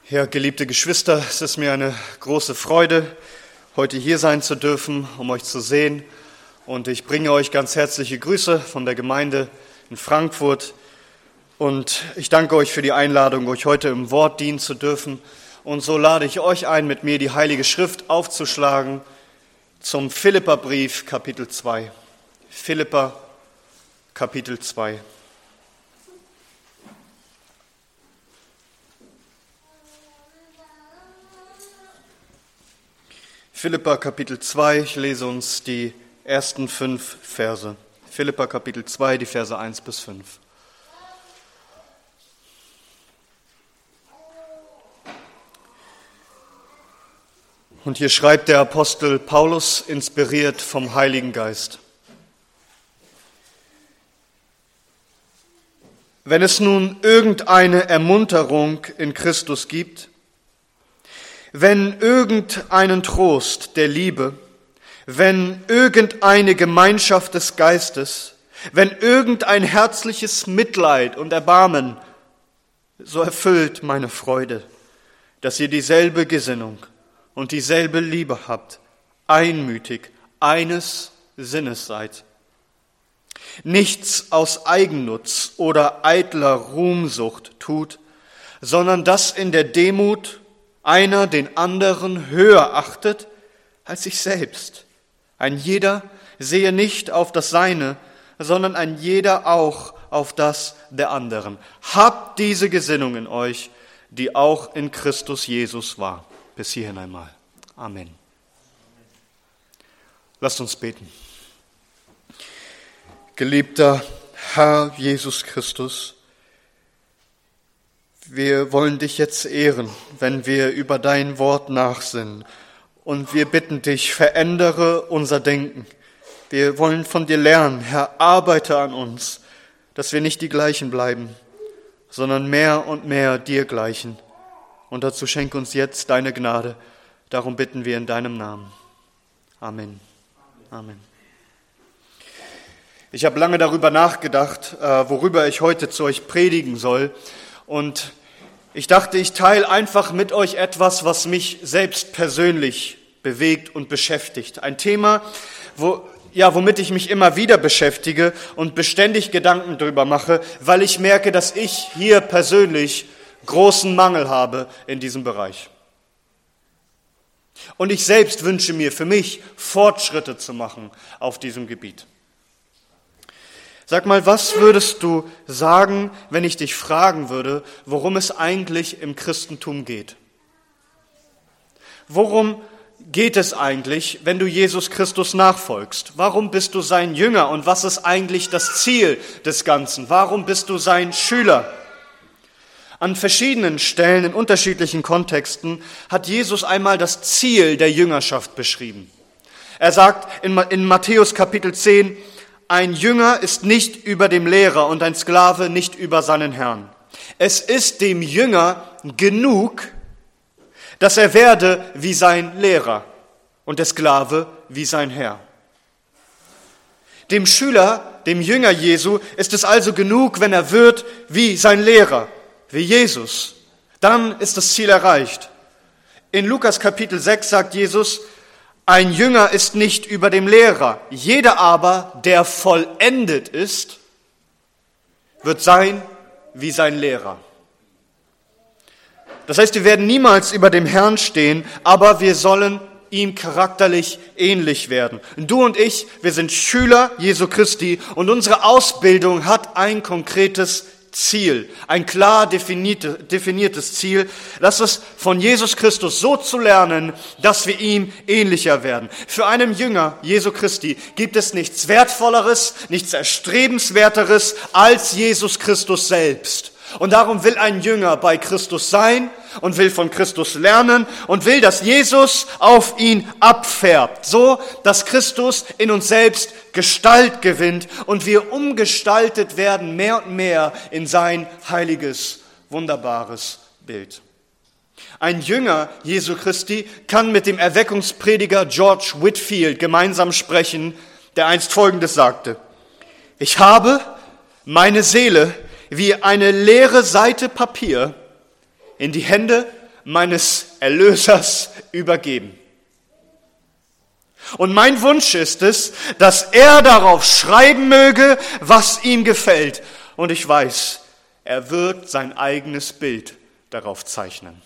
Ja, geliebte Geschwister, es ist mir eine große Freude, heute hier sein zu dürfen, um euch zu sehen. Und ich bringe euch ganz herzliche Grüße von der Gemeinde in Frankfurt. Und ich danke euch für die Einladung, euch heute im Wort dienen zu dürfen. Und so lade ich euch ein, mit mir die Heilige Schrift aufzuschlagen zum Philipperbrief, Kapitel 2. Philipper, Kapitel 2. Philipper Kapitel 2, ich lese uns die ersten 5 Verse. Philipper Kapitel 2, die Verse 1 bis 5. Und hier schreibt der Apostel Paulus, inspiriert vom Heiligen Geist. Wenn es nun irgendeine Ermunterung in Christus gibt, wenn irgendeinen Trost der Liebe, wenn irgendeine Gemeinschaft des Geistes, wenn irgendein herzliches Mitleid und Erbarmen, so erfüllt meine Freude, dass ihr dieselbe Gesinnung und dieselbe Liebe habt, einmütig, eines Sinnes seid. Nichts aus Eigennutz oder eitler Ruhmsucht tut, sondern dass in der Demut einer den anderen höher achtet als sich selbst. Ein jeder sehe nicht auf das Seine, sondern ein jeder auch auf das der anderen. Habt diese Gesinnung in euch, die auch in Christus Jesus war. Bis hierhin einmal. Amen. Lasst uns beten. Geliebter Herr Jesus Christus, wir wollen dich jetzt ehren, wenn wir über dein Wort nachsinnen. Und wir bitten dich, verändere unser Denken. Wir wollen von dir lernen, Herr, arbeite an uns, dass wir nicht die Gleichen bleiben, sondern mehr und mehr dir gleichen. Und dazu schenk uns jetzt deine Gnade. Darum bitten wir in deinem Namen. Amen. Amen. Ich habe lange darüber nachgedacht, worüber ich heute zu euch predigen soll. Und ich dachte, ich teile einfach mit euch etwas, was mich selbst persönlich bewegt und beschäftigt. Ein Thema, womit ich mich immer wieder beschäftige und beständig Gedanken darüber mache, weil ich merke, dass ich hier persönlich großen Mangel habe in diesem Bereich. Und ich selbst wünsche mir für mich, Fortschritte zu machen auf diesem Gebiet. Sag mal, was würdest du sagen, wenn ich dich fragen würde, worum es eigentlich im Christentum geht? Worum geht es eigentlich, wenn du Jesus Christus nachfolgst? Warum bist du sein Jünger und was ist eigentlich das Ziel des Ganzen? Warum bist du sein Schüler? An verschiedenen Stellen, in unterschiedlichen Kontexten, hat Jesus einmal das Ziel der Jüngerschaft beschrieben. Er sagt in Matthäus Kapitel 10, ein Jünger ist nicht über dem Lehrer und ein Sklave nicht über seinen Herrn. Es ist dem Jünger genug, dass er werde wie sein Lehrer und der Sklave wie sein Herr. Dem Schüler, dem Jünger Jesu, ist es also genug, wenn er wird wie sein Lehrer, wie Jesus. Dann ist das Ziel erreicht. In Lukas Kapitel 6 sagt Jesus, ein Jünger ist nicht über dem Lehrer. Jeder aber, der vollendet ist, wird sein wie sein Lehrer. Das heißt, wir werden niemals über dem Herrn stehen, aber wir sollen ihm charakterlich ähnlich werden. Du und ich, wir sind Schüler Jesu Christi und unsere Ausbildung hat ein konkretes Ziel, ein klar definiertes Ziel, das ist von Jesus Christus so zu lernen, dass wir ihm ähnlicher werden. Für einen Jünger Jesu Christi gibt es nichts Wertvolleres, nichts Erstrebenswerteres als Jesus Christus selbst. Und darum will ein Jünger bei Christus sein und will von Christus lernen und will, dass Jesus auf ihn abfärbt, so dass Christus in uns selbst Gestalt gewinnt und wir umgestaltet werden mehr und mehr in sein heiliges, wunderbares Bild. Ein Jünger Jesu Christi kann mit dem Erweckungsprediger George Whitefield gemeinsam sprechen, der einst Folgendes sagte: Ich habe meine Seele wie eine leere Seite Papier in die Hände meines Erlösers übergeben. Und mein Wunsch ist es, dass er darauf schreiben möge, was ihm gefällt. Und ich weiß, er wird sein eigenes Bild darauf zeichnen.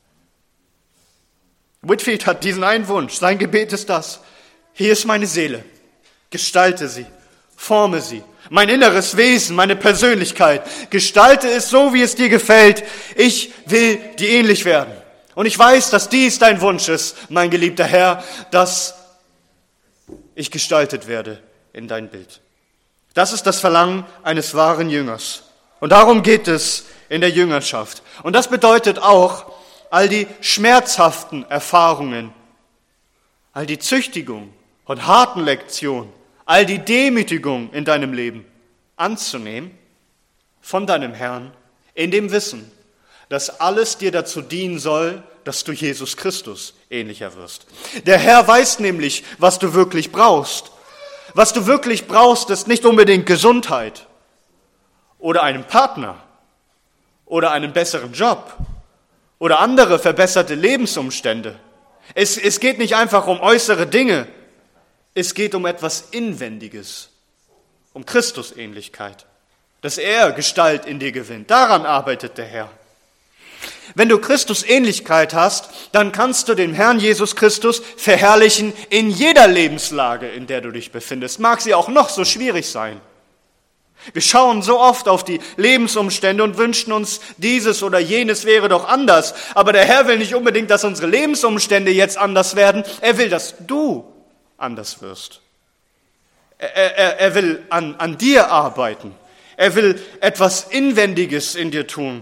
Whitefield hat diesen einen Wunsch. Sein Gebet ist das: Hier ist meine Seele. Gestalte sie, forme sie. Mein inneres Wesen, meine Persönlichkeit. Gestalte es so, wie es dir gefällt. Ich will dir ähnlich werden. Und ich weiß, dass dies dein Wunsch ist, mein geliebter Herr, dass ich gestaltet werde in dein Bild. Das ist das Verlangen eines wahren Jüngers. Und darum geht es in der Jüngerschaft. Und das bedeutet auch, all die schmerzhaften Erfahrungen, all die Züchtigung und harten Lektionen, all die Demütigung in deinem Leben anzunehmen von deinem Herrn, in dem Wissen, dass alles dir dazu dienen soll, dass du Jesus Christus ähnlicher wirst. Der Herr weiß nämlich, was du wirklich brauchst. Was du wirklich brauchst, ist nicht unbedingt Gesundheit oder einen Partner oder einen besseren Job oder andere verbesserte Lebensumstände. Es geht nicht einfach um äußere Dinge. Es geht um etwas Inwendiges, um Christusähnlichkeit, dass er Gestalt in dir gewinnt. Daran arbeitet der Herr. Wenn du Christusähnlichkeit hast, dann kannst du den Herrn Jesus Christus verherrlichen in jeder Lebenslage, in der du dich befindest. Mag sie auch noch so schwierig sein. Wir schauen so oft auf die Lebensumstände und wünschen uns, dieses oder jenes wäre doch anders. Aber der Herr will nicht unbedingt, dass unsere Lebensumstände jetzt anders werden. Er will, dass du anders wirst. Er will an dir arbeiten. Er will etwas Inwendiges in dir tun.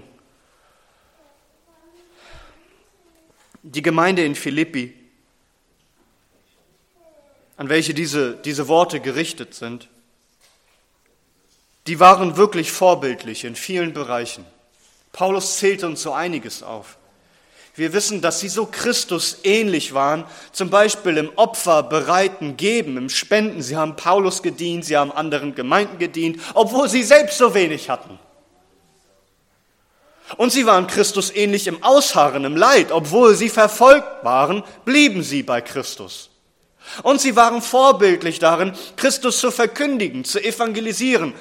Die Gemeinde in Philippi, an welche diese Worte gerichtet sind, die waren wirklich vorbildlich in vielen Bereichen. Paulus zählt uns so einiges auf. Wir wissen, dass sie so Christus ähnlich waren, zum Beispiel im opferbereiten Geben, im Spenden. Sie haben Paulus gedient, sie haben anderen Gemeinden gedient, obwohl sie selbst so wenig hatten. Und sie waren Christus ähnlich im Ausharren, im Leid. Obwohl sie verfolgt waren, blieben sie bei Christus. Und sie waren vorbildlich darin, Christus zu verkündigen, zu evangelisieren.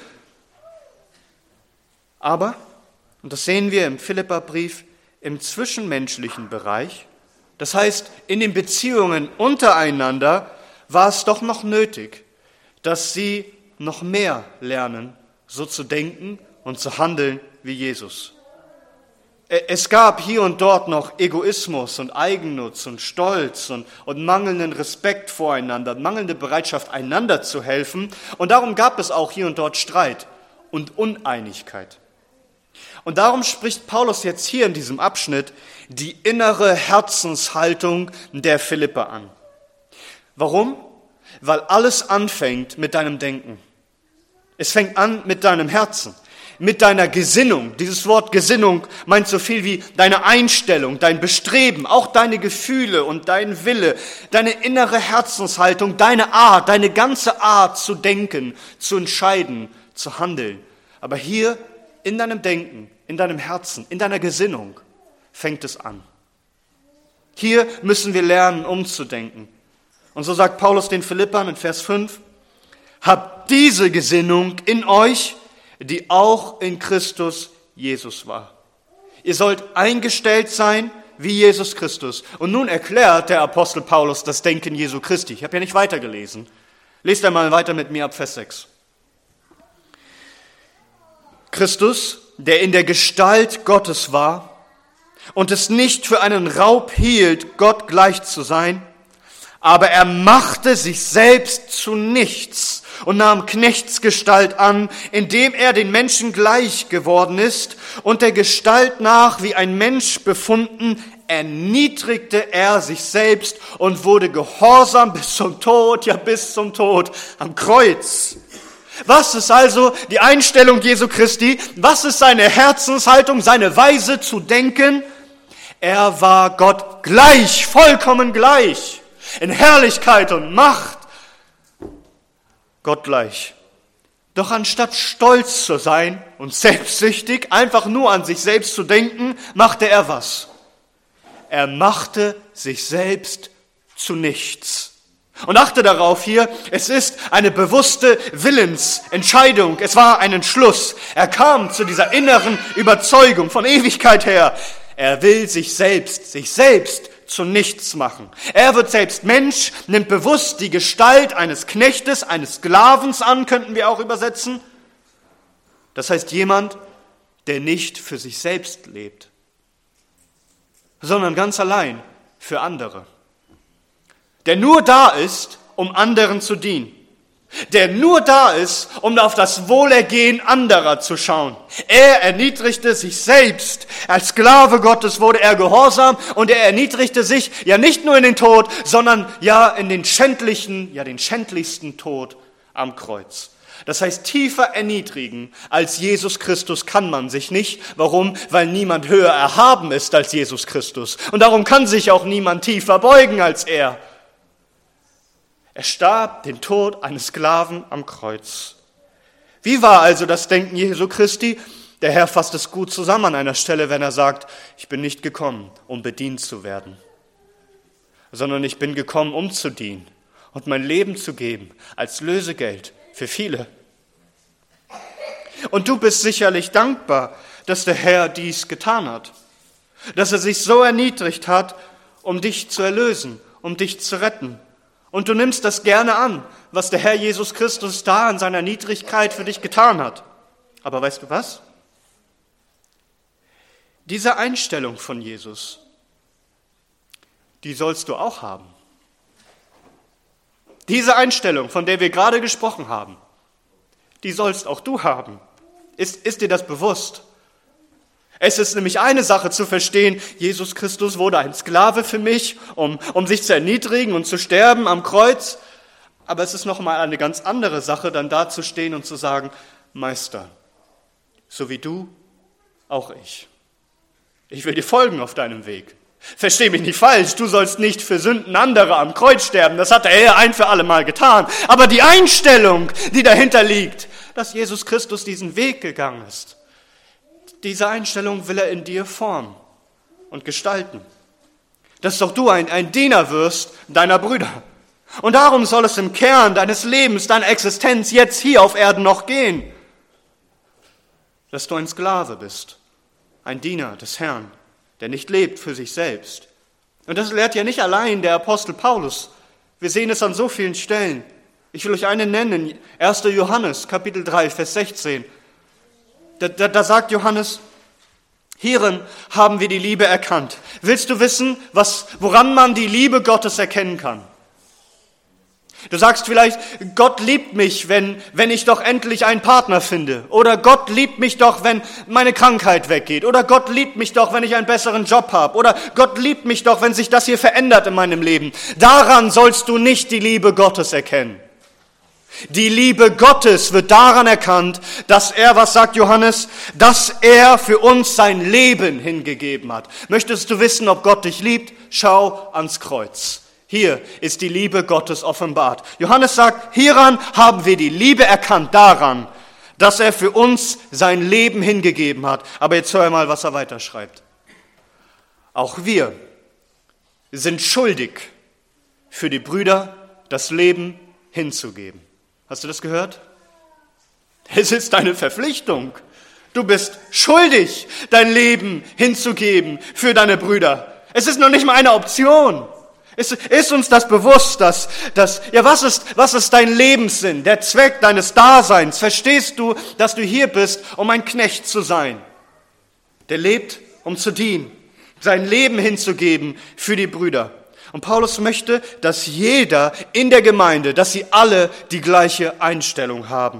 Aber, und das sehen wir im Philipperbrief, im zwischenmenschlichen Bereich, das heißt in den Beziehungen untereinander, war es doch noch nötig, dass sie noch mehr lernen, so zu denken und zu handeln wie Jesus. Es gab hier und dort noch Egoismus und Eigennutz und Stolz und mangelnden Respekt voreinander, mangelnde Bereitschaft, einander zu helfen. Und darum gab es auch hier und dort Streit und Uneinigkeit. Und darum spricht Paulus jetzt hier in diesem Abschnitt die innere Herzenshaltung der Philipper an. Warum? Weil alles anfängt mit deinem Denken. Es fängt an mit deinem Herzen. Mit deiner Gesinnung. Dieses Wort Gesinnung meint so viel wie deine Einstellung, dein Bestreben, auch deine Gefühle und dein Wille, deine innere Herzenshaltung, deine Art, deine ganze Art zu denken, zu entscheiden, zu handeln. Aber hier in deinem Denken, in deinem Herzen, in deiner Gesinnung fängt es an. Hier müssen wir lernen, umzudenken. Und so sagt Paulus den Philippern in Vers 5, habt diese Gesinnung in euch, die auch in Christus Jesus war. Ihr sollt eingestellt sein wie Jesus Christus. Und nun erklärt der Apostel Paulus das Denken Jesu Christi. Ich habe ja nicht weitergelesen. Lest einmal weiter mit mir ab Vers 6. Christus, der in der Gestalt Gottes war und es nicht für einen Raub hielt, Gott gleich zu sein, aber er machte sich selbst zu nichts und nahm Knechtsgestalt an, indem er den Menschen gleich geworden ist und der Gestalt nach wie ein Mensch befunden, erniedrigte er sich selbst und wurde gehorsam bis zum Tod, ja bis zum Tod am Kreuz. Was ist also die Einstellung Jesu Christi? Was ist seine Herzenshaltung, seine Weise zu denken? Er war Gott gleich, vollkommen gleich, in Herrlichkeit und Macht. Gott gleich. Doch anstatt stolz zu sein und selbstsüchtig, einfach nur an sich selbst zu denken, machte er was? er machte sich selbst zu nichts. Und achte darauf hier, es ist eine bewusste Willensentscheidung. Es war ein Entschluss. Er kam zu dieser inneren Überzeugung von Ewigkeit her. Er will sich selbst zu nichts machen. Er wird selbst Mensch, nimmt bewusst die Gestalt eines Knechtes, eines Sklavens an, könnten wir auch übersetzen. Das heißt jemand, der nicht für sich selbst lebt, sondern ganz allein für andere. Der nur da ist, um anderen zu dienen. Der nur da ist, um auf das Wohlergehen anderer zu schauen. Er erniedrigte sich selbst. Als Sklave Gottes wurde er gehorsam und er erniedrigte sich ja nicht nur in den Tod, sondern ja in den schändlichsten Tod am Kreuz. Das heißt, tiefer erniedrigen als Jesus Christus kann man sich nicht. Warum? Weil niemand höher erhaben ist als Jesus Christus. Und darum kann sich auch niemand tiefer beugen als er. Er starb den Tod eines Sklaven am Kreuz. Wie war also das Denken Jesu Christi? Der Herr fasst es gut zusammen an einer Stelle, wenn er sagt, ich bin nicht gekommen, um bedient zu werden, sondern ich bin gekommen, um zu dienen und mein Leben zu geben als Lösegeld für viele. Und du bist sicherlich dankbar, dass der Herr dies getan hat, dass er sich so erniedrigt hat, um dich zu erlösen, um dich zu retten. Und du nimmst das gerne an, was der Herr Jesus Christus da in seiner Niedrigkeit für dich getan hat. Aber weißt du was? Diese Einstellung von Jesus, die sollst du auch haben. Diese Einstellung, von der wir gerade gesprochen haben, die sollst auch du haben. Ist dir das bewusst? Es ist nämlich eine Sache zu verstehen, Jesus Christus wurde ein Sklave für mich, um sich zu erniedrigen und zu sterben am Kreuz. Aber es ist nochmal eine ganz andere Sache, dann dazustehen und zu sagen, Meister, so wie du, auch ich. Ich will dir folgen auf deinem Weg. Versteh mich nicht falsch, du sollst nicht für Sünden anderer am Kreuz sterben, das hat der Herr ein für alle Mal getan. Aber die Einstellung, die dahinter liegt, dass Jesus Christus diesen Weg gegangen ist, diese Einstellung will er in dir formen und gestalten. Dass doch du ein Diener wirst deiner Brüder. Und darum soll es im Kern deines Lebens, deiner Existenz jetzt hier auf Erden noch gehen. Dass du ein Sklave bist, ein Diener des Herrn, der nicht lebt für sich selbst. Und das lehrt ja nicht allein der Apostel Paulus. Wir sehen es an so vielen Stellen. Ich will euch eine nennen, 1. Johannes, Kapitel 3, Vers 16. Da sagt Johannes, hierin haben wir die Liebe erkannt. Willst du wissen, woran man die Liebe Gottes erkennen kann? Du sagst vielleicht, Gott liebt mich, wenn ich doch endlich einen Partner finde. Oder Gott liebt mich doch, wenn meine Krankheit weggeht. Oder Gott liebt mich doch, wenn ich einen besseren Job habe. Oder Gott liebt mich doch, wenn sich das hier verändert in meinem Leben. Daran sollst du nicht die Liebe Gottes erkennen. Die Liebe Gottes wird daran erkannt, dass er, was sagt Johannes, dass er für uns sein Leben hingegeben hat. Möchtest du wissen, ob Gott dich liebt? Schau ans Kreuz. Hier ist die Liebe Gottes offenbart. Johannes sagt, hieran haben wir die Liebe erkannt, daran, dass er für uns sein Leben hingegeben hat. Aber jetzt hör mal, was er weiterschreibt. Auch wir sind schuldig, für die Brüder das Leben hinzugeben. Hast du das gehört? Es ist deine Verpflichtung. Du bist schuldig, dein Leben hinzugeben für deine Brüder. Es ist noch nicht mal eine Option. Ist uns das bewusst, was ist dein Lebenssinn, der Zweck deines Daseins? Verstehst du, dass du hier bist, um ein Knecht zu sein, der lebt, um zu dienen, sein Leben hinzugeben für die Brüder? Und Paulus möchte, dass jeder in der Gemeinde, dass sie alle die gleiche Einstellung haben.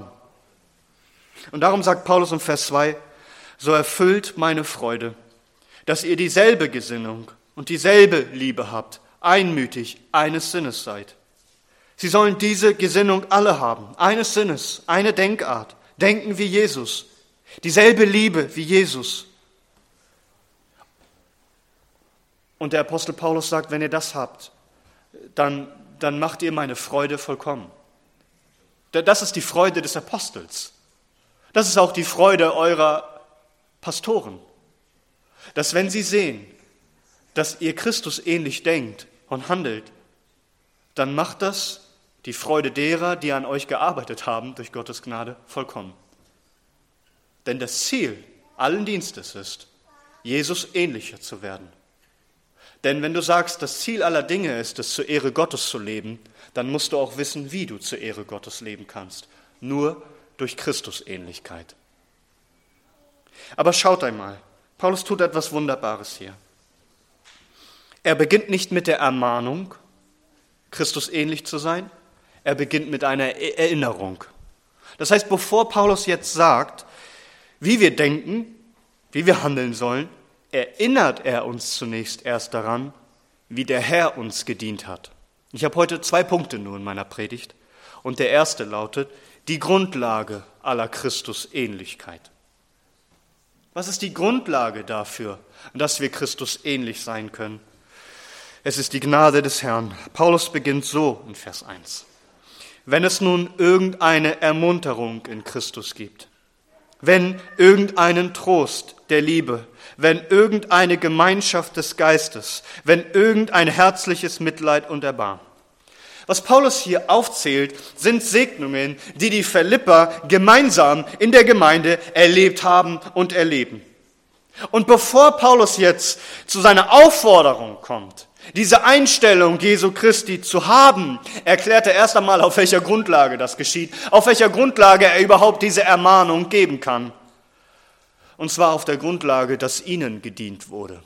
Und darum sagt Paulus im Vers 2, so erfüllt meine Freude, dass ihr dieselbe Gesinnung und dieselbe Liebe habt, einmütig, eines Sinnes seid. Sie sollen diese Gesinnung alle haben, eines Sinnes, eine Denkart, denken wie Jesus, dieselbe Liebe wie Jesus. Und der Apostel Paulus sagt, wenn ihr das habt, dann macht ihr meine Freude vollkommen. Das ist die Freude des Apostels. Das ist auch die Freude eurer Pastoren. Dass wenn sie sehen, dass ihr Christus ähnlich denkt und handelt, dann macht das die Freude derer, die an euch gearbeitet haben, durch Gottes Gnade vollkommen. Denn das Ziel allen Dienstes ist, Jesus ähnlicher zu werden. Denn wenn du sagst, das Ziel aller Dinge ist es, zur Ehre Gottes zu leben, dann musst du auch wissen, wie du zur Ehre Gottes leben kannst. Nur durch Christusähnlichkeit. Aber schaut einmal, Paulus tut etwas Wunderbares hier. Er beginnt nicht mit der Ermahnung, Christus ähnlich zu sein, er beginnt mit einer Erinnerung. Das heißt, bevor Paulus jetzt sagt, wie wir denken, wie wir handeln sollen, erinnert er uns zunächst erst daran, wie der Herr uns gedient hat. Ich habe heute 2 Punkte nur in meiner Predigt und der erste lautet, die Grundlage aller Christusähnlichkeit. Was ist die Grundlage dafür, dass wir Christus ähnlich sein können? Es ist die Gnade des Herrn. Paulus beginnt so in Vers 1. Wenn es nun irgendeine Ermunterung in Christus gibt, wenn irgendeinen Trost der Liebe, wenn irgendeine Gemeinschaft des Geistes, wenn irgendein herzliches Mitleid und Erbarmen. Was Paulus hier aufzählt, sind Segnungen, die die Philipper gemeinsam in der Gemeinde erlebt haben und erleben. Und bevor Paulus jetzt zu seiner Aufforderung kommt, diese Einstellung Jesu Christi zu haben, erklärt er erst einmal, auf welcher Grundlage das geschieht, auf welcher Grundlage er überhaupt diese Ermahnung geben kann. Und zwar auf der Grundlage, dass ihnen gedient wurde.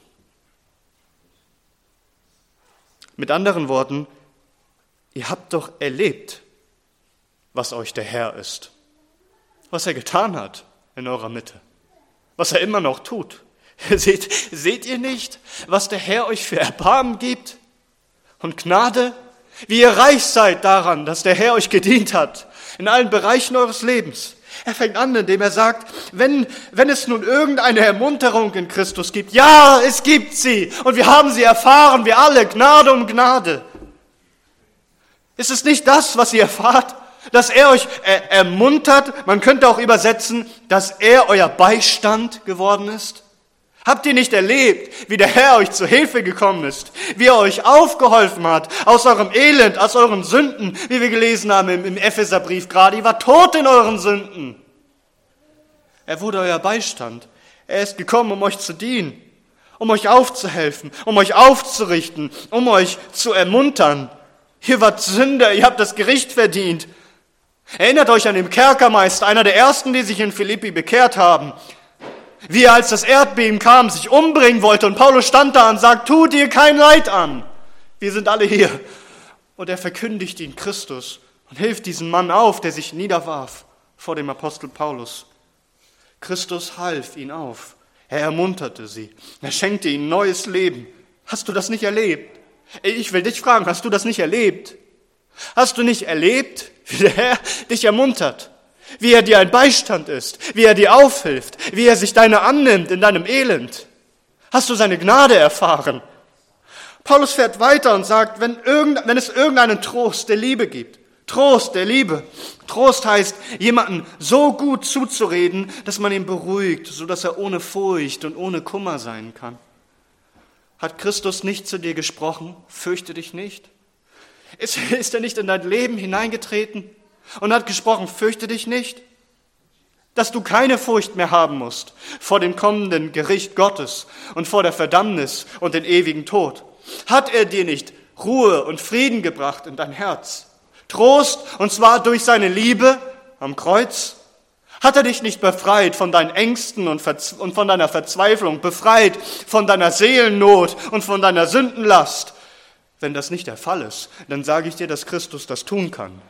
Mit anderen Worten, ihr habt doch erlebt, was euch der Herr ist, was er getan hat in eurer Mitte, was er immer noch tut. Seht ihr nicht, was der Herr euch für Erbarmen gibt und Gnade? Wie ihr reich seid daran, dass der Herr euch gedient hat, in allen Bereichen eures Lebens. Er fängt an, indem er sagt, wenn es nun irgendeine Ermunterung in Christus gibt, ja, es gibt sie und wir haben sie erfahren, wir alle, Gnade um Gnade. Ist es nicht das, was ihr erfahrt, dass er euch ermuntert? Man könnte auch übersetzen, dass er euer Beistand geworden ist. Habt ihr nicht erlebt, wie der Herr euch zu Hilfe gekommen ist, wie er euch aufgeholfen hat aus eurem Elend, aus euren Sünden, wie wir gelesen haben im Epheserbrief gerade, ihr wart tot in euren Sünden. Er wurde euer Beistand. Er ist gekommen, um euch zu dienen, um euch aufzuhelfen, um euch aufzurichten, um euch zu ermuntern. Ihr wart Sünder, ihr habt das Gericht verdient. Erinnert euch an den Kerkermeister, einer der ersten, die sich in Philippi bekehrt haben. Wie er, als das Erdbeben kam, sich umbringen wollte und Paulus stand da und sagt, tu dir kein Leid an. Wir sind alle hier. Und er verkündigt ihn Christus und hilft diesem Mann auf, der sich niederwarf vor dem Apostel Paulus. Christus half ihn auf. Er ermunterte sie. Er schenkte ihnen neues Leben. Hast du das nicht erlebt? Ich will dich fragen, hast du das nicht erlebt? Hast du nicht erlebt, wie der Herr dich ermuntert? Wie er dir ein Beistand ist, wie er dir aufhilft, wie er sich deiner annimmt in deinem Elend. Hast du seine Gnade erfahren? Paulus fährt weiter und sagt, wenn es irgendeinen Trost der Liebe gibt, Trost der Liebe. Trost heißt, jemanden so gut zuzureden, dass man ihn beruhigt, sodass er ohne Furcht und ohne Kummer sein kann. Hat Christus nicht zu dir gesprochen? Fürchte dich nicht. Ist er nicht in dein Leben hineingetreten und hat gesprochen, fürchte dich nicht, dass du keine Furcht mehr haben musst vor dem kommenden Gericht Gottes und vor der Verdammnis und den ewigen Tod? Hat er dir nicht Ruhe und Frieden gebracht in dein Herz? Trost, und zwar durch seine Liebe am Kreuz? Hat er dich nicht befreit von deinen Ängsten und von deiner Verzweiflung, befreit von deiner Seelennot und von deiner Sündenlast? Wenn das nicht der Fall ist, dann sage ich dir, dass Christus das tun kann.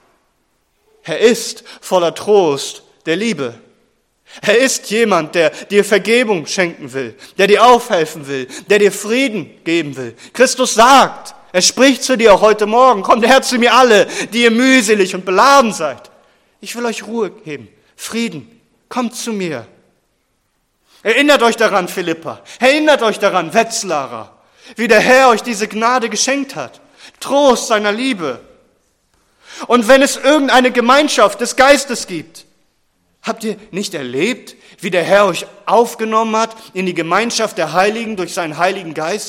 Er ist voller Trost der Liebe. Er ist jemand, der dir Vergebung schenken will, der dir aufhelfen will, der dir Frieden geben will. Christus sagt, er spricht zu dir auch heute Morgen, kommt her zu mir alle, die ihr mühselig und beladen seid. Ich will euch Ruhe geben, Frieden, kommt zu mir. Erinnert euch daran, Philipper, erinnert euch daran, Wetzlarer, wie der Herr euch diese Gnade geschenkt hat. Trost seiner Liebe. Und wenn es irgendeine Gemeinschaft des Geistes gibt, habt ihr nicht erlebt, wie der Herr euch aufgenommen hat in die Gemeinschaft der Heiligen durch seinen Heiligen Geist?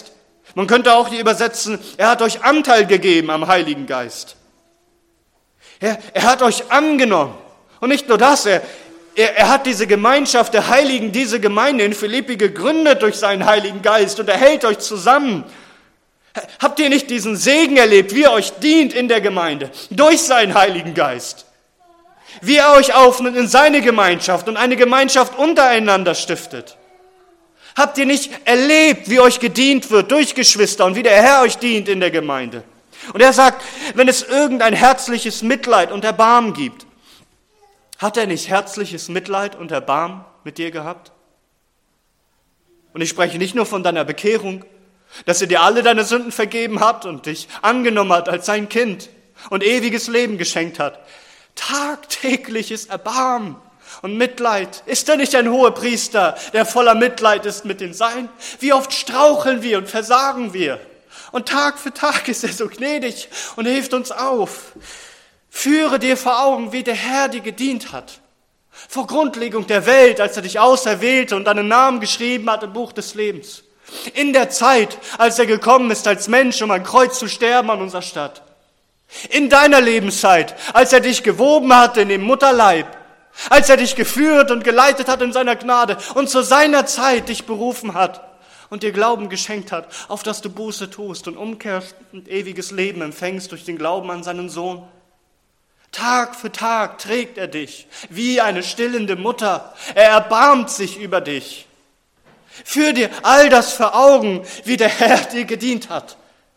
Man könnte auch hier übersetzen, er hat euch Anteil gegeben am Heiligen Geist. Er hat euch angenommen. Und nicht nur das, er hat diese Gemeinschaft der Heiligen, diese Gemeinde in Philippi gegründet durch seinen Heiligen Geist und er hält euch zusammen. Habt ihr nicht diesen Segen erlebt, wie er euch dient in der Gemeinde, durch seinen Heiligen Geist? Wie er euch aufnimmt in seine Gemeinschaft und eine Gemeinschaft untereinander stiftet? Habt ihr nicht erlebt, wie euch gedient wird durch Geschwister und wie der Herr euch dient in der Gemeinde? Und er sagt, wenn es irgendein herzliches Mitleid und Erbarmen gibt, hat er nicht herzliches Mitleid und Erbarmen mit dir gehabt? Und ich spreche nicht nur von deiner Bekehrung, dass er dir alle deine Sünden vergeben hat und dich angenommen hat als sein Kind und ewiges Leben geschenkt hat. Tagtägliches Erbarmen und Mitleid. Ist er nicht ein Hohepriester, der voller Mitleid ist mit den Seinen? Wie oft straucheln wir und versagen wir? Und Tag für Tag ist er so gnädig und hilft uns auf. Führe dir vor Augen, wie der Herr dir gedient hat. Vor Grundlegung der Welt, als er dich auserwählte und deinen Namen geschrieben hat im Buch des Lebens. In der Zeit, als er gekommen ist als Mensch, um am Kreuz zu sterben an unserer Stadt. In deiner Lebenszeit, als er dich gewoben hat in dem Mutterleib. Als er dich geführt und geleitet hat in seiner Gnade und zu seiner Zeit dich berufen hat und dir Glauben geschenkt hat, auf das du Buße tust und umkehrst und ewiges Leben empfängst durch den Glauben an seinen Sohn. Tag für Tag trägt er dich wie eine stillende Mutter. Er erbarmt sich über dich. Führ dir all das vor Augen, wie der Herr dir gedient hat.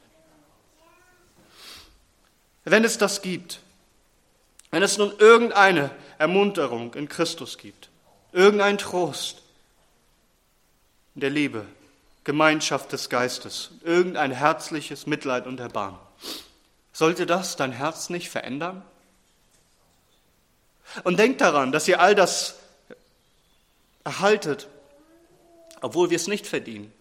Wenn es das gibt, wenn es nun irgendeine Ermunterung in Christus gibt, irgendein Trost in der Liebe, Gemeinschaft des Geistes, irgendein herzliches Mitleid und Erbarmen, sollte das dein Herz nicht verändern? Und denk daran, dass ihr all das erhaltet, obwohl wir es nicht verdienen.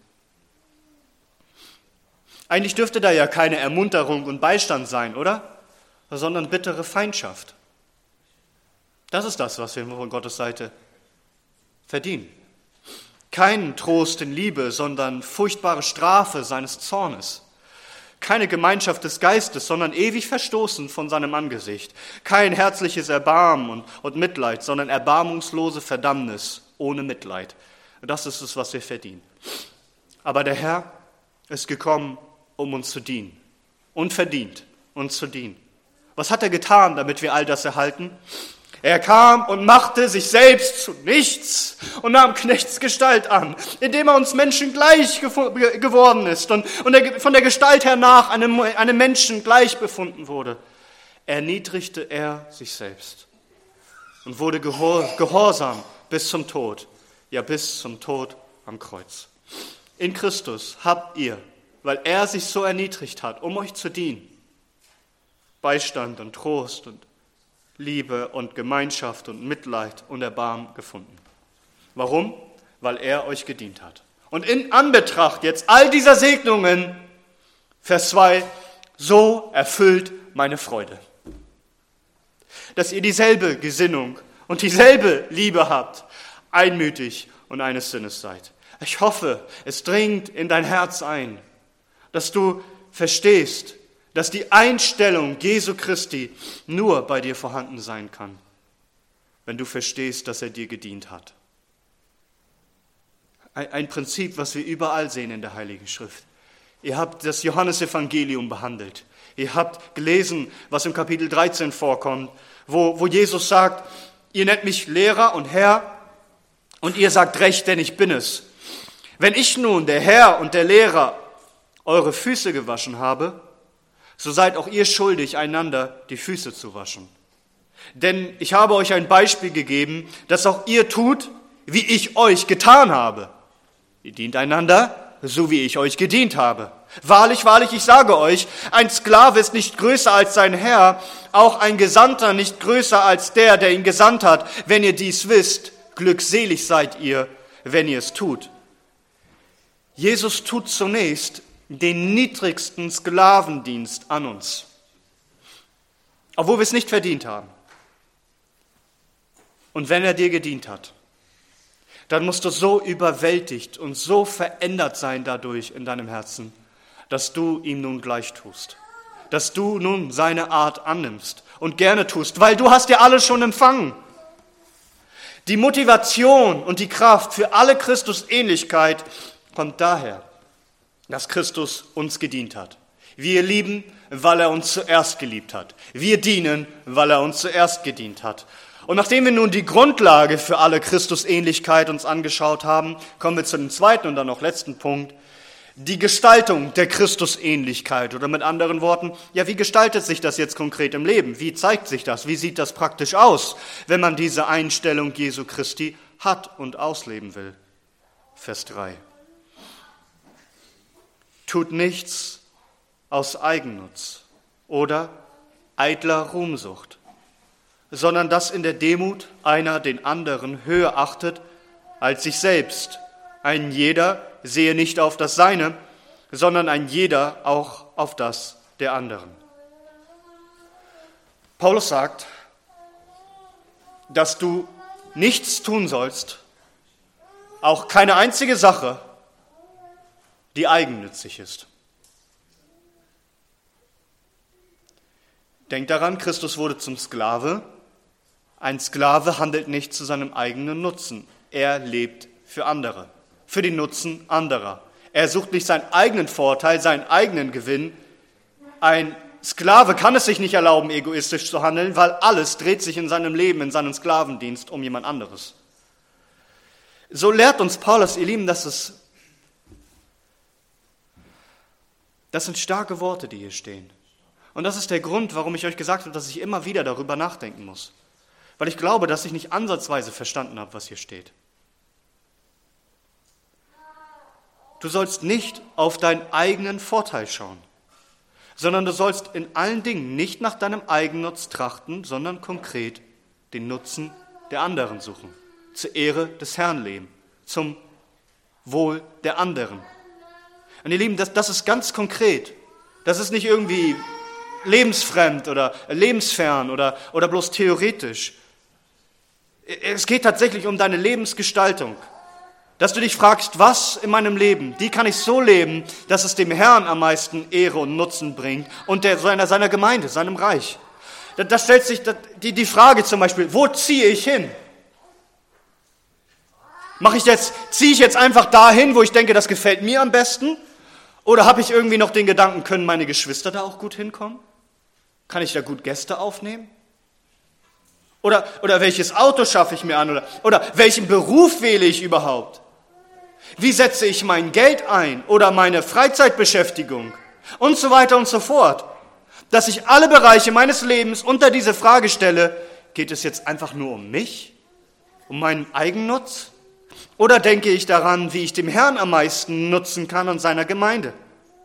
Eigentlich dürfte da ja keine Ermunterung und Beistand sein, oder? Sondern bittere Feindschaft. Das ist das, was wir von Gottes Seite verdienen. Kein Trost in Liebe, sondern furchtbare Strafe seines Zornes. Keine Gemeinschaft des Geistes, sondern ewig verstoßen von seinem Angesicht. Kein herzliches Erbarmen und Mitleid, sondern erbarmungslose Verdammnis ohne Mitleid. Das ist es, was wir verdienen. Aber der Herr ist gekommen, um uns zu dienen. Und verdient, uns zu dienen. Was hat er getan, damit wir all das erhalten? Er kam und machte sich selbst zu nichts und nahm Knechtsgestalt an, indem er uns Menschen gleich geworden ist und von der Gestalt hernach einem Menschen gleich befunden wurde. Erniedrigte er sich selbst und wurde gehorsam bis zum Tod, ja bis zum Tod am Kreuz. In Christus habt ihr, weil er sich so erniedrigt hat, um euch zu dienen, Beistand und Trost und Liebe und Gemeinschaft und Mitleid und Erbarmen gefunden. Warum? Weil er euch gedient hat. Und in Anbetracht jetzt all dieser Segnungen, Vers 2, so erfüllt meine Freude, dass ihr dieselbe Gesinnung und dieselbe Liebe habt, einmütig und eines Sinnes seid. Ich hoffe, es dringt in dein Herz ein, dass du verstehst, dass die Einstellung Jesu Christi nur bei dir vorhanden sein kann, wenn du verstehst, dass er dir gedient hat. Ein Prinzip, was wir überall sehen in der Heiligen Schrift. Ihr habt das Johannesevangelium behandelt. Ihr habt gelesen, was im Kapitel 13 vorkommt, wo Jesus sagt, ihr nennt mich Lehrer und Herr und ihr sagt recht, denn ich bin es. Wenn ich nun, der Herr und der Lehrer, eure Füße gewaschen habe, so seid auch ihr schuldig, einander die Füße zu waschen. Denn ich habe euch ein Beispiel gegeben, dass auch ihr tut, wie ich euch getan habe. Ihr dient einander, so wie ich euch gedient habe. Wahrlich, wahrlich, ich sage euch, ein Sklave ist nicht größer als sein Herr, auch ein Gesandter nicht größer als der ihn gesandt hat. Wenn ihr dies wisst, glückselig seid ihr, wenn ihr es tut. Jesus tut zunächst den niedrigsten Sklavendienst an uns, obwohl wir es nicht verdient haben. Und wenn er dir gedient hat, dann musst du so überwältigt und so verändert sein dadurch in deinem Herzen, dass du ihm nun gleich tust, dass du nun seine Art annimmst und gerne tust, weil du hast ja alles schon empfangen. Die Motivation und die Kraft für alle Christusähnlichkeit kommt daher, dass Christus uns gedient hat. Wir lieben, weil er uns zuerst geliebt hat. Wir dienen, weil er uns zuerst gedient hat. Und nachdem wir nun die Grundlage für alle Christusähnlichkeit uns angeschaut haben, kommen wir zu dem zweiten und dann noch letzten Punkt. Die Gestaltung der Christusähnlichkeit oder mit anderen Worten, ja, wie gestaltet sich das jetzt konkret im Leben? Wie zeigt sich das? Wie sieht das praktisch aus, wenn man diese Einstellung Jesu Christi hat und ausleben will? Vers 3. Tut nichts aus Eigennutz oder eitler Ruhmsucht, sondern dass in der Demut einer den anderen höher achtet als sich selbst. Ein jeder sehe nicht auf das Seine, sondern ein jeder auch auf das der anderen. Paulus sagt, dass du nichts tun sollst, auch keine einzige Sache, die eigennützig ist. Denk daran, Christus wurde zum Sklave. Ein Sklave handelt nicht zu seinem eigenen Nutzen. Er lebt für andere, für den Nutzen anderer. Er sucht nicht seinen eigenen Vorteil, seinen eigenen Gewinn. Ein Sklave kann es sich nicht erlauben, egoistisch zu handeln, weil alles dreht sich in seinem Leben, in seinem Sklavendienst um jemand anderes. So lehrt uns Paulus, ihr Lieben, das sind starke Worte, die hier stehen. Und das ist der Grund, warum ich euch gesagt habe, dass ich immer wieder darüber nachdenken muss. Weil ich glaube, dass ich nicht ansatzweise verstanden habe, was hier steht. Du sollst nicht auf deinen eigenen Vorteil schauen, sondern du sollst in allen Dingen nicht nach deinem Eigennutz trachten, sondern konkret den Nutzen der anderen suchen, zur Ehre des Herrn leben, zum Wohl der anderen. Und ihr Lieben, das ist ganz konkret. Das ist nicht irgendwie lebensfremd oder lebensfern oder bloß theoretisch. Es geht tatsächlich um deine Lebensgestaltung. Dass du dich fragst, was in meinem Leben, wie kann ich so leben, dass es dem Herrn am meisten Ehre und Nutzen bringt und seiner Gemeinde, seinem Reich. Da stellt sich die Frage zum Beispiel, wo ziehe ich hin? Ziehe ich jetzt einfach dahin, wo ich denke, das gefällt mir am besten? Oder habe ich irgendwie noch den Gedanken, können meine Geschwister da auch gut hinkommen? Kann ich da gut Gäste aufnehmen? Oder welches Auto schaffe ich mir an? Oder welchen Beruf wähle ich überhaupt? Wie setze ich mein Geld ein oder meine Freizeitbeschäftigung? Und so weiter und so fort. Dass ich alle Bereiche meines Lebens unter diese Frage stelle, geht es jetzt einfach nur um mich? Um meinen Eigennutz? Oder denke ich daran, wie ich dem Herrn am meisten nutzen kann und seiner Gemeinde?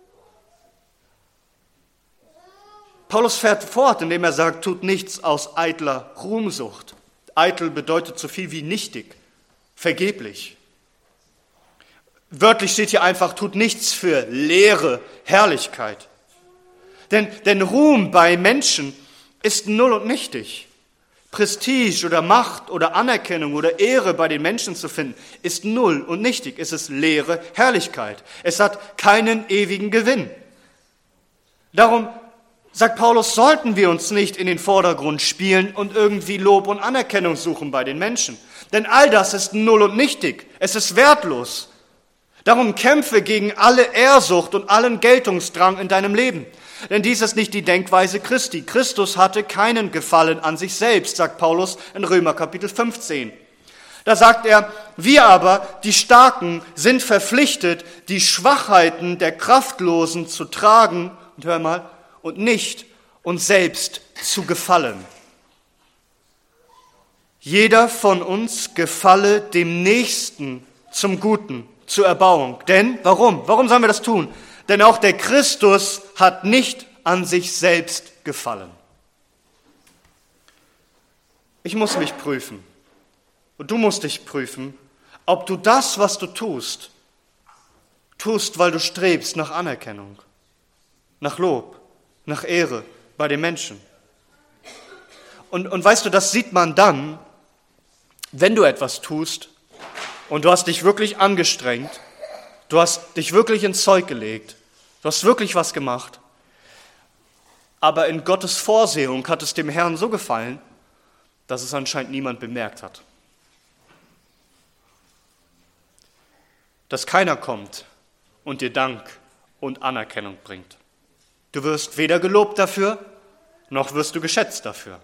Paulus fährt fort, indem er sagt, tut nichts aus eitler Ruhmsucht. Eitel bedeutet so viel wie nichtig, vergeblich. Wörtlich steht hier einfach, tut nichts für leere Herrlichkeit. Denn Ruhm bei Menschen ist null und nichtig. Prestige oder Macht oder Anerkennung oder Ehre bei den Menschen zu finden, ist null und nichtig. Es ist leere Herrlichkeit. Es hat keinen ewigen Gewinn. Darum sagt Paulus, sollten wir uns nicht in den Vordergrund spielen und irgendwie Lob und Anerkennung suchen bei den Menschen. Denn all das ist null und nichtig. Es ist wertlos. Darum kämpfe gegen alle Ehrsucht und allen Geltungsdrang in deinem Leben. Denn dies ist nicht die Denkweise Christi. Christus hatte keinen Gefallen an sich selbst, sagt Paulus in Römer Kapitel 15. Da sagt er, wir aber, die Starken, sind verpflichtet, die Schwachheiten der Kraftlosen zu tragen, und hör mal, und nicht uns selbst zu gefallen. Jeder von uns gefalle dem Nächsten zum Guten, zur Erbauung. Denn, warum? Warum sollen wir das tun? Denn auch der Christus hat nicht an sich selbst gefallen. Ich muss mich prüfen und du musst dich prüfen, ob du das, was du tust, weil du strebst nach Anerkennung, nach Lob, nach Ehre bei den Menschen. Und weißt du, das sieht man dann, wenn du etwas tust und du hast dich wirklich angestrengt, du hast dich wirklich ins Zeug gelegt Du hast wirklich was gemacht. Aber in Gottes Vorsehung hat es dem Herrn so gefallen, dass es anscheinend niemand bemerkt hat. Dass keiner kommt und dir Dank und Anerkennung bringt. Du wirst weder gelobt dafür, noch wirst du geschätzt dafür.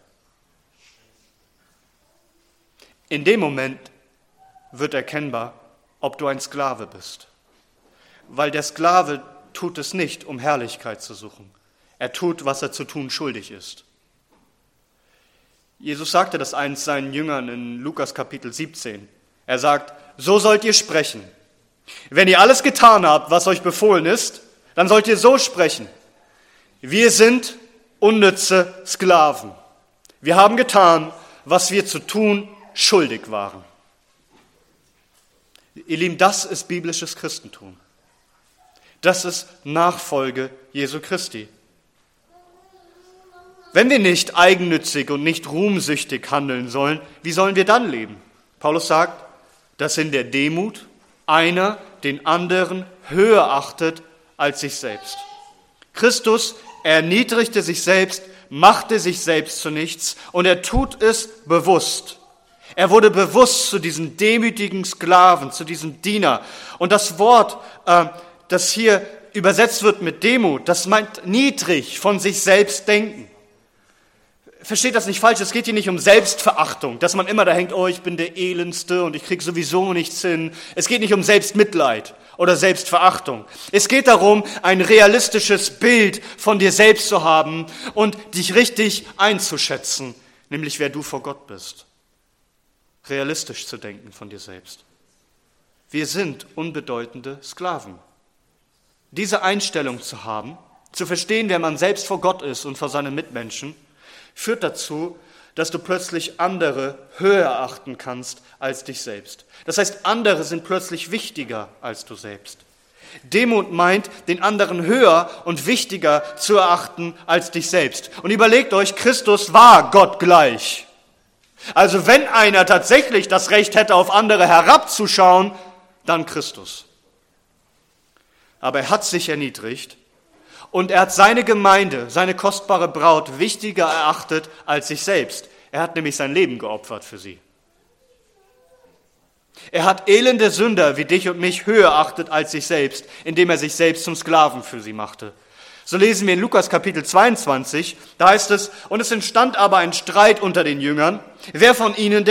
In dem Moment wird erkennbar, ob du ein Sklave bist. Weil der Sklave tut es nicht, um Herrlichkeit zu suchen. Er tut, was er zu tun schuldig ist. Jesus sagte das einst seinen Jüngern in Lukas Kapitel 17. Er sagt, so sollt ihr sprechen. Wenn ihr alles getan habt, was euch befohlen ist, dann sollt ihr so sprechen. Wir sind unnütze Sklaven. Wir haben getan, was wir zu tun schuldig waren. Ihr Lieben, das ist biblisches Christentum. Das ist Nachfolge Jesu Christi. Wenn wir nicht eigennützig und nicht ruhmsüchtig handeln sollen, wie sollen wir dann leben? Paulus sagt, dass in der Demut einer den anderen höher achtet als sich selbst. Christus erniedrigte sich selbst, machte sich selbst zu nichts und er tut es bewusst. Er wurde bewusst zu diesem demütigen Sklaven, zu diesem Diener. Und das Wort, das hier übersetzt wird mit Demut, das meint niedrig von sich selbst denken. Versteht das nicht falsch, es geht hier nicht um Selbstverachtung, dass man immer da hängt, oh, ich bin der Elendste und ich kriege sowieso nichts hin. Es geht nicht um Selbstmitleid oder Selbstverachtung. Es geht darum, ein realistisches Bild von dir selbst zu haben und dich richtig einzuschätzen, nämlich wer du vor Gott bist. Realistisch zu denken von dir selbst. Wir sind unbedeutende Sklaven. Diese Einstellung zu haben, zu verstehen, wer man selbst vor Gott ist und vor seinen Mitmenschen, führt dazu, dass du plötzlich andere höher achten kannst als dich selbst. Das heißt, andere sind plötzlich wichtiger als du selbst. Demut meint, den anderen höher und wichtiger zu erachten als dich selbst. Und überlegt euch, Christus war Gott gleich. Also wenn einer tatsächlich das Recht hätte, auf andere herabzuschauen, dann Christus. Aber er hat sich erniedrigt. Und er hat seine Gemeinde, seine kostbare Braut, wichtiger erachtet als sich selbst. Er hat nämlich sein Leben geopfert für sie. Er hat elende Sünder wie dich und mich höher erachtet als sich selbst, indem er sich selbst zum Sklaven für sie machte. So lesen wir in Lukas Kapitel 22, da heißt es, und es entstand aber ein Streit unter den Jüngern, wer von ihnen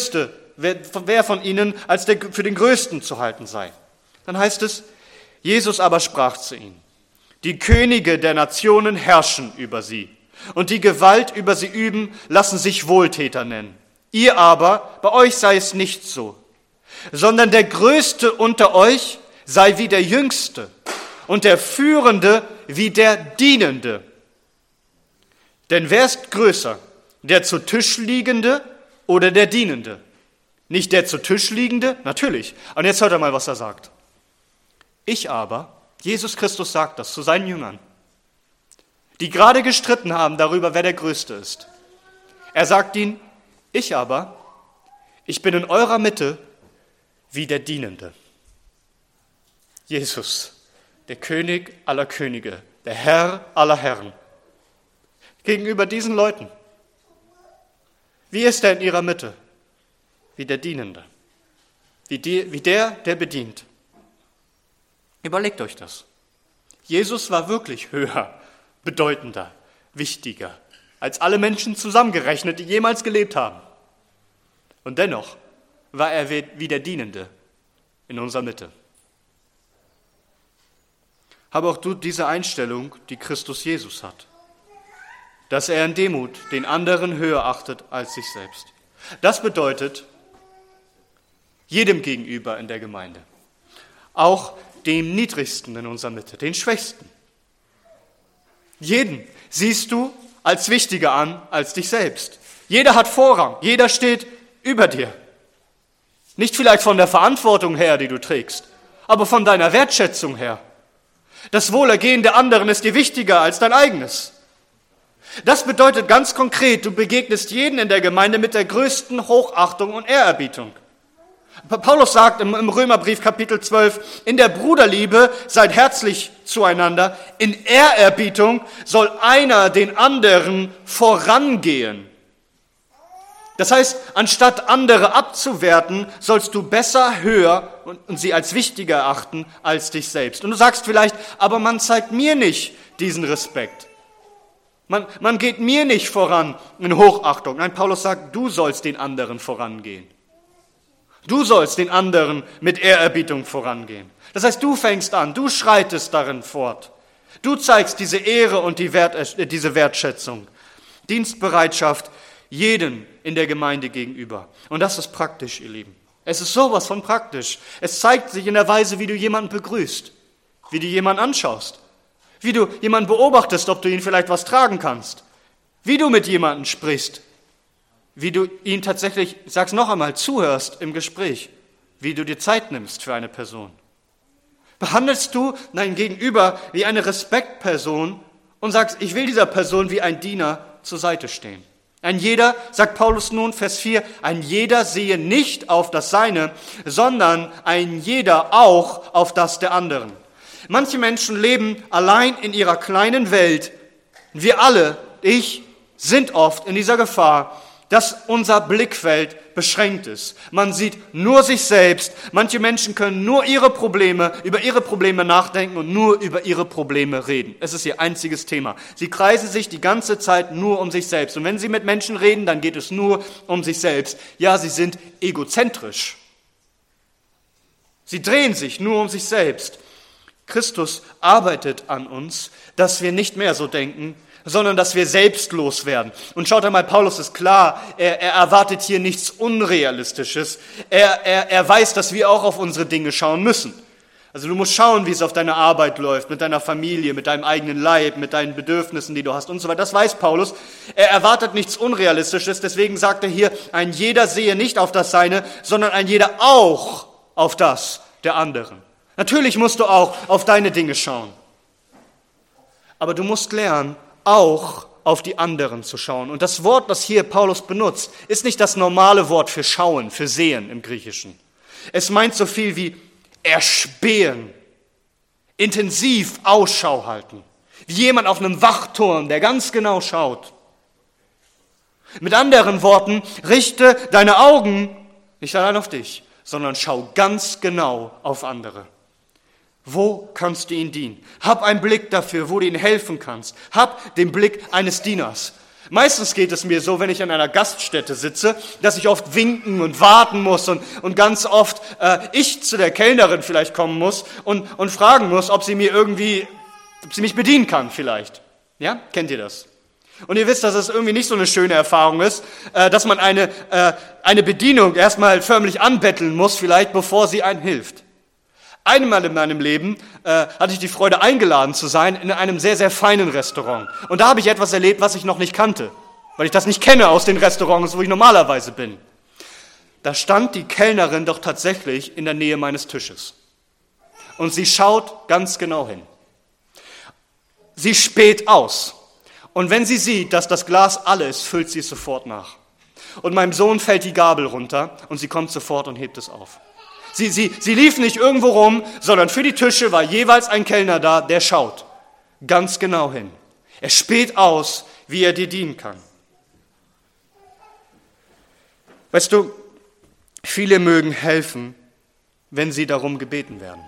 als für den Größten zu halten sei. Dann heißt es, Jesus aber sprach zu ihnen, die Könige der Nationen herrschen über sie und die Gewalt über sie üben, lassen sich Wohltäter nennen. Ihr aber, bei euch sei es nicht so, sondern der Größte unter euch sei wie der Jüngste und der Führende wie der Dienende. Denn wer ist größer, der zu Tisch liegende oder der Dienende? Nicht der zu Tisch liegende? Natürlich. Und jetzt hört er mal, was er sagt. Ich aber, Jesus Christus sagt das zu seinen Jüngern, die gerade gestritten haben darüber, wer der Größte ist. Er sagt ihnen, ich bin in eurer Mitte wie der Dienende. Jesus, der König aller Könige, der Herr aller Herren. Gegenüber diesen Leuten, wie ist er in ihrer Mitte? Wie der Dienende, wie der bedient. Überlegt euch das. Jesus war wirklich höher, bedeutender, wichtiger als alle Menschen zusammengerechnet, die jemals gelebt haben. Und dennoch war er wie der Dienende in unserer Mitte. Habe auch du diese Einstellung, die Christus Jesus hat, dass er in Demut den anderen höher achtet als sich selbst. Das bedeutet jedem gegenüber in der Gemeinde, auch dem Niedrigsten in unserer Mitte, den Schwächsten. Jeden siehst du als wichtiger an als dich selbst. Jeder hat Vorrang, jeder steht über dir. Nicht vielleicht von der Verantwortung her, die du trägst, aber von deiner Wertschätzung her. Das Wohlergehen der anderen ist dir wichtiger als dein eigenes. Das bedeutet ganz konkret, du begegnest jeden in der Gemeinde mit der größten Hochachtung und Ehrerbietung. Paulus sagt im Römerbrief Kapitel 12, in der Bruderliebe seid herzlich zueinander, in Ehrerbietung soll einer den anderen vorangehen. Das heißt, anstatt andere abzuwerten, sollst du besser, höher und sie als wichtiger erachten als dich selbst. Und du sagst vielleicht, aber man zeigt mir nicht diesen Respekt. Man geht mir nicht voran in Hochachtung. Nein, Paulus sagt, du sollst den anderen vorangehen. Du sollst den anderen mit Ehrerbietung vorangehen. Das heißt, du fängst an, du schreitest darin fort. Du zeigst diese Ehre und diese Wertschätzung. Dienstbereitschaft jeden in der Gemeinde gegenüber. Und das ist praktisch, ihr Lieben. Es ist sowas von praktisch. Es zeigt sich in der Weise, wie du jemanden begrüßt, wie du jemanden anschaust, wie du jemanden beobachtest, ob du ihn vielleicht was tragen kannst, wie du mit jemandem sprichst, wie du ihn tatsächlich, ich sag's noch einmal, zuhörst im Gespräch, wie du dir Zeit nimmst für eine Person. Behandelst du dein Gegenüber wie eine Respektperson und sagst, ich will dieser Person wie ein Diener zur Seite stehen. Ein jeder, sagt Paulus nun, Vers 4, ein jeder sehe nicht auf das Seine, sondern ein jeder auch auf das der anderen. Manche Menschen leben allein in ihrer kleinen Welt. Wir alle, ich, sind oft in dieser Gefahr, dass unser Blickfeld beschränkt ist. Man sieht nur sich selbst. Manche Menschen können nur über ihre Probleme nachdenken und nur über ihre Probleme reden. Es ist ihr einziges Thema. Sie kreisen sich die ganze Zeit nur um sich selbst. Und wenn sie mit Menschen reden, dann geht es nur um sich selbst. Ja, sie sind egozentrisch. Sie drehen sich nur um sich selbst. Christus arbeitet an uns, dass wir nicht mehr so denken, sondern dass wir selbstlos werden. Und schaut einmal, Paulus ist klar, er erwartet hier nichts Unrealistisches. Er weiß, dass wir auch auf unsere Dinge schauen müssen. Also du musst schauen, wie es auf deiner Arbeit läuft, mit deiner Familie, mit deinem eigenen Leib, mit deinen Bedürfnissen, die du hast und so weiter. Das weiß Paulus. Er erwartet nichts Unrealistisches, deswegen sagt er hier, ein jeder sehe nicht auf das Seine, sondern ein jeder auch auf das der anderen. Natürlich musst du auch auf deine Dinge schauen. Aber du musst lernen, auch auf die anderen zu schauen. Und das Wort, das hier Paulus benutzt, ist nicht das normale Wort für schauen, für sehen im Griechischen. Es meint so viel wie erspähen, intensiv Ausschau halten, wie jemand auf einem Wachturm, der ganz genau schaut. Mit anderen Worten, richte deine Augen nicht allein auf dich, sondern schau ganz genau auf andere. Wo kannst du ihnen dienen? Hab einen Blick dafür, wo du ihnen helfen kannst. Hab den Blick eines Dieners. Meistens geht es mir so, wenn ich an einer Gaststätte sitze, dass ich oft winken und warten muss und ganz oft ich zu der Kellnerin vielleicht kommen muss und fragen muss, ob sie mich bedienen kann vielleicht. Ja, kennt ihr das? Und ihr wisst, dass es irgendwie nicht so eine schöne Erfahrung ist, dass man eine Bedienung erstmal förmlich anbetteln muss, vielleicht bevor sie einem hilft. Einmal in meinem Leben hatte ich die Freude, eingeladen zu sein in einem sehr, sehr feinen Restaurant. Und da habe ich etwas erlebt, was ich noch nicht kannte, weil ich das nicht kenne aus den Restaurants, wo ich normalerweise bin. Da stand die Kellnerin doch tatsächlich in der Nähe meines Tisches. Und sie schaut ganz genau hin. Sie späht aus. Und wenn sie sieht, dass das Glas alle ist, füllt sie es sofort nach. Und meinem Sohn fällt die Gabel runter und sie kommt sofort und hebt es auf. Sie lief nicht irgendwo rum, sondern für die Tische war jeweils ein Kellner da, der schaut ganz genau hin. Er späht aus, wie er dir dienen kann. Weißt du, viele mögen helfen, wenn sie darum gebeten werden.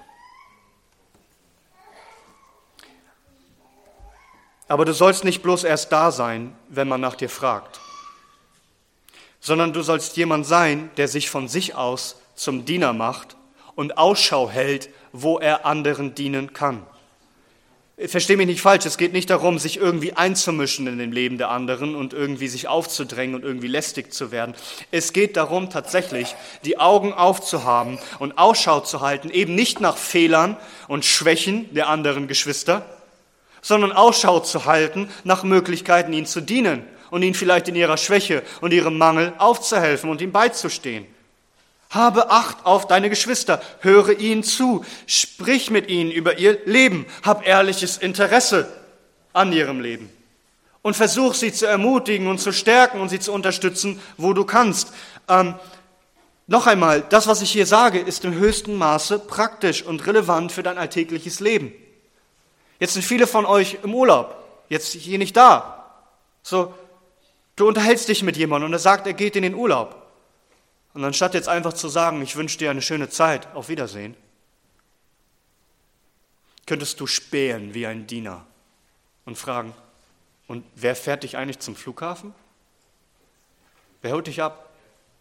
Aber du sollst nicht bloß erst da sein, wenn man nach dir fragt, sondern du sollst jemand sein, der sich von sich aus zum Diener macht und Ausschau hält, wo er anderen dienen kann. Versteh mich nicht falsch, es geht nicht darum, sich irgendwie einzumischen in dem Leben der anderen und irgendwie sich aufzudrängen und irgendwie lästig zu werden. Es geht darum, tatsächlich die Augen aufzuhaben und Ausschau zu halten, eben nicht nach Fehlern und Schwächen der anderen Geschwister, sondern Ausschau zu halten nach Möglichkeiten, ihnen zu dienen und ihnen vielleicht in ihrer Schwäche und ihrem Mangel aufzuhelfen und ihnen beizustehen. Habe Acht auf deine Geschwister, höre ihnen zu, sprich mit ihnen über ihr Leben, hab ehrliches Interesse an ihrem Leben und versuch sie zu ermutigen und zu stärken und sie zu unterstützen, wo du kannst. Noch einmal, das, was ich hier sage, ist im höchsten Maße praktisch und relevant für dein alltägliches Leben. Jetzt sind viele von euch im Urlaub, jetzt hier nicht da. So, du unterhältst dich mit jemandem und er sagt, er geht in den Urlaub. Und anstatt jetzt einfach zu sagen, ich wünsche dir eine schöne Zeit, auf Wiedersehen, könntest du spähen wie ein Diener und fragen, und wer fährt dich eigentlich zum Flughafen? Wer holt dich ab?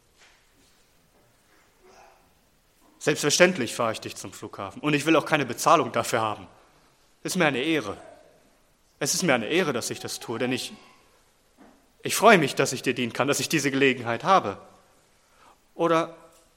Selbstverständlich fahre ich dich zum Flughafen und ich will auch keine Bezahlung dafür haben. Es ist mir eine Ehre. Es ist mir eine Ehre, dass ich das tue, denn ich freue mich, dass ich dir dienen kann, dass ich diese Gelegenheit habe. Oder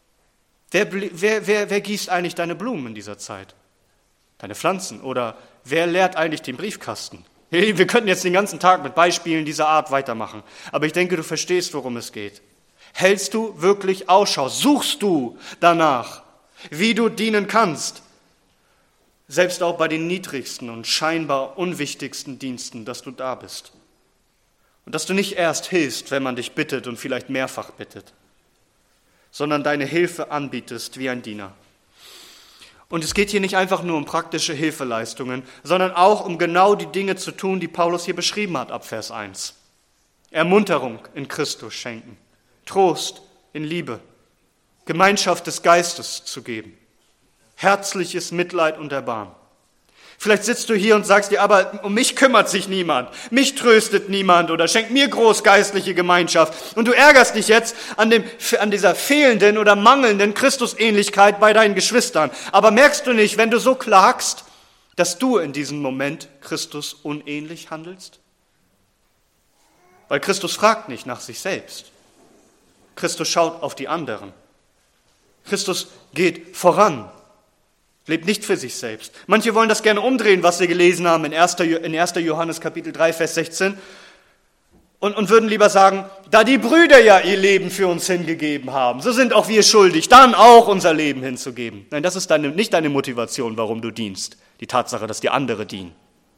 wer gießt eigentlich deine Blumen in dieser Zeit? Deine Pflanzen? Oder wer leert eigentlich den Briefkasten? Wir könnten jetzt den ganzen Tag mit Beispielen dieser Art weitermachen, aber ich denke, du verstehst, worum es geht. Hältst du wirklich Ausschau? Suchst du danach, wie du dienen kannst? Selbst auch bei den niedrigsten und scheinbar unwichtigsten Diensten, dass du da bist. Und dass du nicht erst hilfst, wenn man dich bittet und vielleicht mehrfach bittet, sondern deine Hilfe anbietest wie ein Diener. Und es geht hier nicht einfach nur um praktische Hilfeleistungen, sondern auch um genau die Dinge zu tun, die Paulus hier beschrieben hat ab Vers 1. Ermunterung in Christus schenken, Trost in Liebe, Gemeinschaft des Geistes zu geben, herzliches Mitleid und Erbarmen. Vielleicht sitzt du hier und sagst dir, aber um mich kümmert sich niemand, mich tröstet niemand oder schenkt mir großgeistliche Gemeinschaft. Und du ärgerst dich jetzt an dieser fehlenden oder mangelnden Christusähnlichkeit bei deinen Geschwistern. Aber merkst du nicht, wenn du so klagst, dass du in diesem Moment Christus unähnlich handelst? Weil Christus fragt nicht nach sich selbst. Christus schaut auf die anderen. Christus geht voran. Lebt nicht für sich selbst. Manche wollen das gerne umdrehen, was wir gelesen haben in 1. Johannes Kapitel 3, Vers 16 und würden lieber sagen, da die Brüder ja ihr Leben für uns hingegeben haben, so sind auch wir schuldig, dann auch unser Leben hinzugeben. Nein, das ist nicht deine Motivation, warum du dienst, die Tatsache, dass dir andere dienen.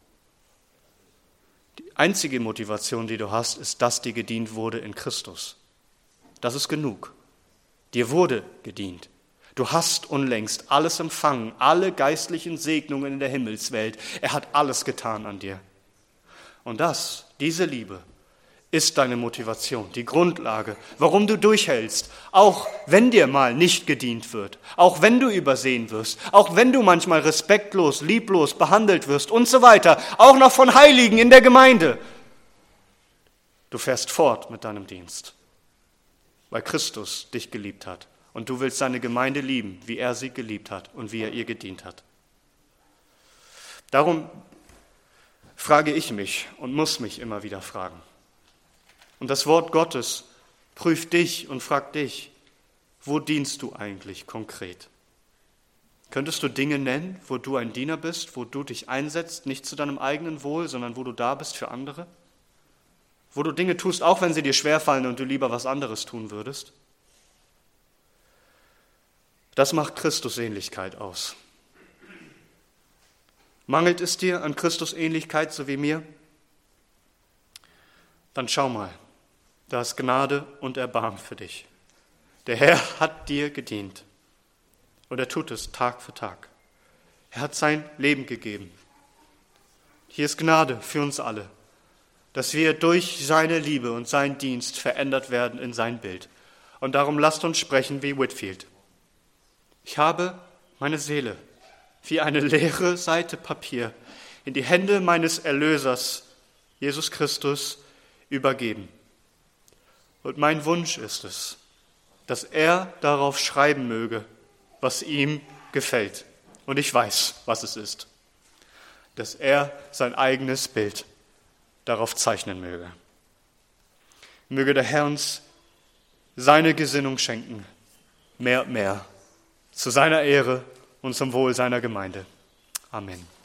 Die einzige Motivation, die du hast, ist, dass dir gedient wurde in Christus. Das ist genug. Dir wurde gedient. Du hast unlängst alles empfangen, alle geistlichen Segnungen in der Himmelswelt. Er hat alles getan an dir. Und diese Liebe, ist deine Motivation, die Grundlage, warum du durchhältst, auch wenn dir mal nicht gedient wird, auch wenn du übersehen wirst, auch wenn du manchmal respektlos, lieblos behandelt wirst und so weiter, auch noch von Heiligen in der Gemeinde. Du fährst fort mit deinem Dienst, weil Christus dich geliebt hat. Und du willst seine Gemeinde lieben, wie er sie geliebt hat und wie er ihr gedient hat. Darum frage ich mich und muss mich immer wieder fragen. Und das Wort Gottes prüft dich und fragt dich, wo dienst du eigentlich konkret? Könntest du Dinge nennen, wo du ein Diener bist, wo du dich einsetzt, nicht zu deinem eigenen Wohl, sondern wo du da bist für andere? Wo du Dinge tust, auch wenn sie dir schwerfallen und du lieber was anderes tun würdest? Das macht Christusähnlichkeit aus. Mangelt es dir an Christusähnlichkeit, so wie mir? Dann schau mal, da ist Gnade und Erbarmen für dich. Der Herr hat dir gedient und er tut es Tag für Tag. Er hat sein Leben gegeben. Hier ist Gnade für uns alle, dass wir durch seine Liebe und seinen Dienst verändert werden in sein Bild. Und darum lasst uns sprechen wie Whitefield. Ich habe meine Seele wie eine leere Seite Papier in die Hände meines Erlösers, Jesus Christus, übergeben. Und mein Wunsch ist es, dass er darauf schreiben möge, was ihm gefällt. Und ich weiß, was es ist. Dass er sein eigenes Bild darauf zeichnen möge. Möge der Herr uns seine Gesinnung schenken, mehr und mehr, zu seiner Ehre und zum Wohl seiner Gemeinde. Amen.